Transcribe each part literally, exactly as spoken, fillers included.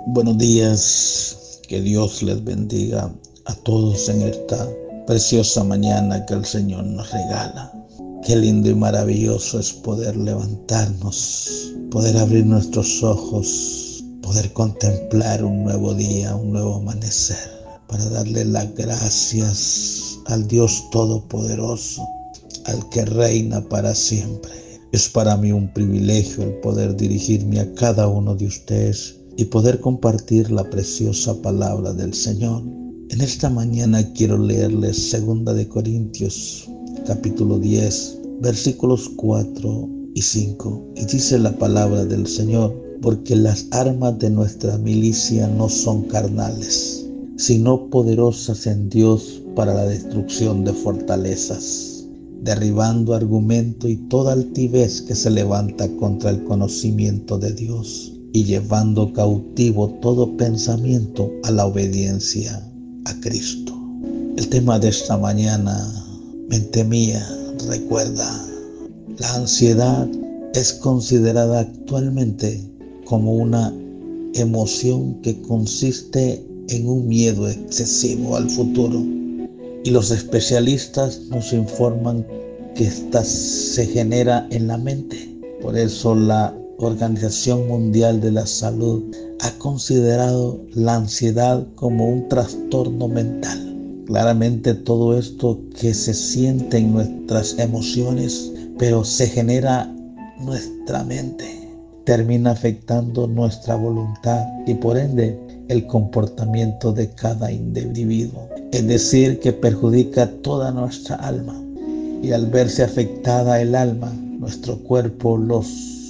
Buenos días, que Dios les bendiga a todos en esta preciosa mañana que el Señor nos regala. Qué lindo y maravilloso es poder levantarnos, poder abrir nuestros ojos, poder contemplar un nuevo día, un nuevo amanecer, para darle las gracias al Dios Todopoderoso, al que reina para siempre. Es para mí un privilegio el poder dirigirme a cada uno de ustedes y poder compartir la preciosa palabra del Señor. En esta mañana quiero leerles segunda de Corintios, capítulo diez, versículos cuatro y cinco. Y dice la palabra del Señor: porque las armas de nuestra milicia no son carnales, sino poderosas en Dios para la destrucción de fortalezas, derribando argumento y toda altivez que se levanta contra el conocimiento de Dios, y llevando cautivo todo pensamiento a la obediencia a Cristo. El tema de esta mañana: mente mía, recuerda. La ansiedad es considerada actualmente como una emoción que consiste en un miedo excesivo al futuro, y los especialistas nos informan que ésta se genera en la mente. Por eso la Organización Mundial de la Salud ha considerado la ansiedad como un trastorno mental. Claramente todo esto que se siente en nuestras emociones, pero se genera en nuestra mente, termina afectando nuestra voluntad y por ende el comportamiento de cada individuo. Es decir, que perjudica toda nuestra alma, y al verse afectada el alma, nuestro cuerpo los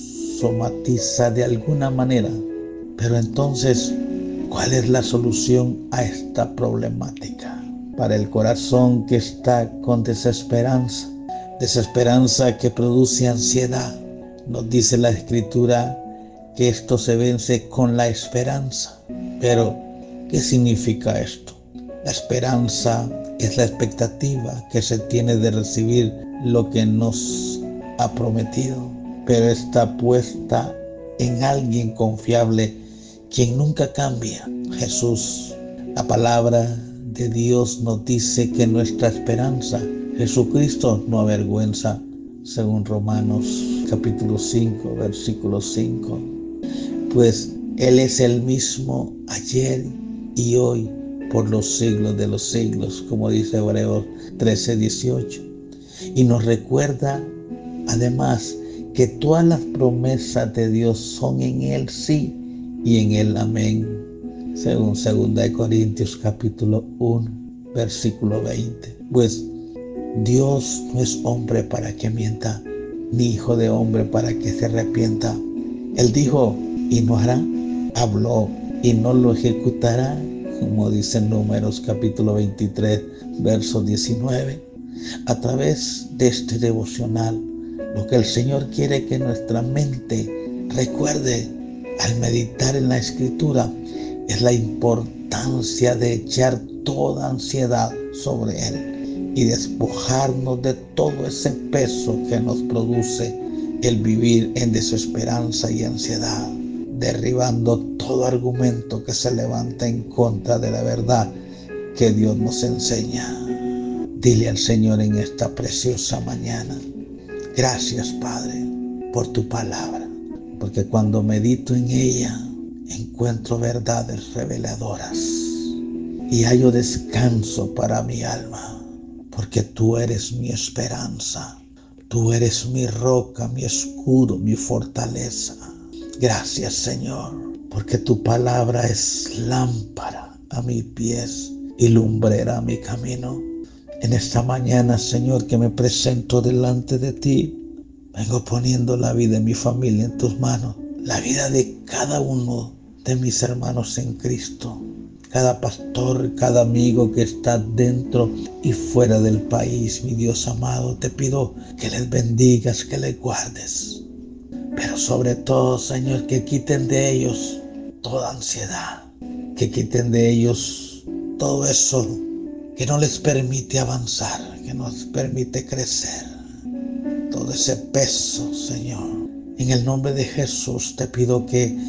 somatiza de alguna manera. Pero entonces, ¿cuál es la solución a esta problemática? Para el corazón que está con desesperanza, desesperanza que produce ansiedad, nos dice la Escritura que esto se vence con la esperanza. Pero, ¿qué significa esto? La esperanza es la expectativa que se tiene de recibir lo que nos ha prometido, pero está puesta en alguien confiable, quien nunca cambia: Jesús. La palabra de Dios nos dice que nuestra esperanza, Jesucristo, no avergüenza, según Romanos capítulo cinco, versículo cinco. Pues Él es el mismo ayer y hoy, por los siglos de los siglos, como dice Hebreos trece, dieciocho. Y nos recuerda además que todas las promesas de Dios son en Él sí y en Él amén, según segunda de Corintios capítulo uno, versículo veinte. Pues Dios no es hombre para que mienta, ni hijo de hombre para que se arrepienta. Él dijo y no hará, habló y no lo ejecutará, como dice en Números capítulo veintitrés, verso diecinueve. A través de este devocional, lo que el Señor quiere que nuestra mente recuerde al meditar en la Escritura es la importancia de echar toda ansiedad sobre Él y despojarnos de todo ese peso que nos produce el vivir en desesperanza y ansiedad, derribando todo argumento que se levanta en contra de la verdad que Dios nos enseña. Dile al Señor en esta preciosa mañana: gracias, Padre, por tu palabra, porque cuando medito en ella encuentro verdades reveladoras y hallo descanso para mi alma, porque tú eres mi esperanza, tú eres mi roca, mi escudo, mi fortaleza. Gracias, Señor, porque tu palabra es lámpara a mis pies y lumbrera a mi camino. En esta mañana, Señor, que me presento delante de ti, vengo poniendo la vida de mi familia en tus manos, la vida de cada uno de mis hermanos en Cristo, cada pastor, cada amigo que está dentro y fuera del país. Mi Dios amado, te pido que les bendigas, que les guardes, pero sobre todo, Señor, que quiten de ellos toda ansiedad, que quiten de ellos todo eso que no les permite avanzar, que no les permite crecer, todo ese peso, Señor. En el nombre de Jesús te pido que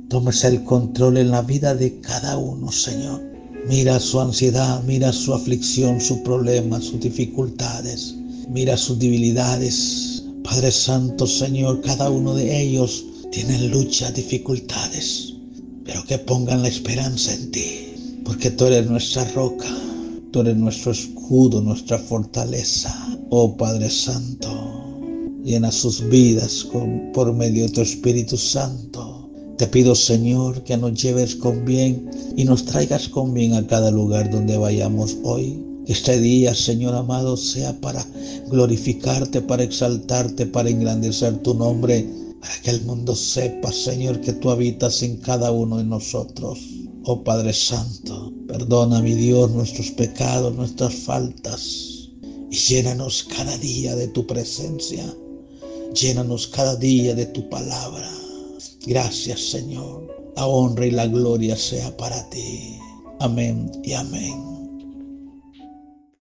tomes el control en la vida de cada uno, Señor. Mira su ansiedad, mira su aflicción, su problema, sus dificultades. Mira sus debilidades. Padre Santo, Señor, cada uno de ellos tienen luchas, dificultades, pero que pongan la esperanza en ti, porque tú eres nuestra roca, tú eres nuestro escudo, nuestra fortaleza. Oh Padre Santo, llena sus vidas con, por medio de tu Espíritu Santo. Te pido, Señor, que nos lleves con bien y nos traigas con bien a cada lugar donde vayamos hoy. Que este día, Señor amado, sea para glorificarte, para exaltarte, para engrandecer tu nombre, para que el mundo sepa, Señor, que tú habitas en cada uno de nosotros. Oh Padre Santo, perdona, mi Dios, nuestros pecados, nuestras faltas, y llénanos cada día de tu presencia. Llénanos cada día de tu palabra. Gracias, Señor. La honra y la gloria sea para ti. Amén y amén.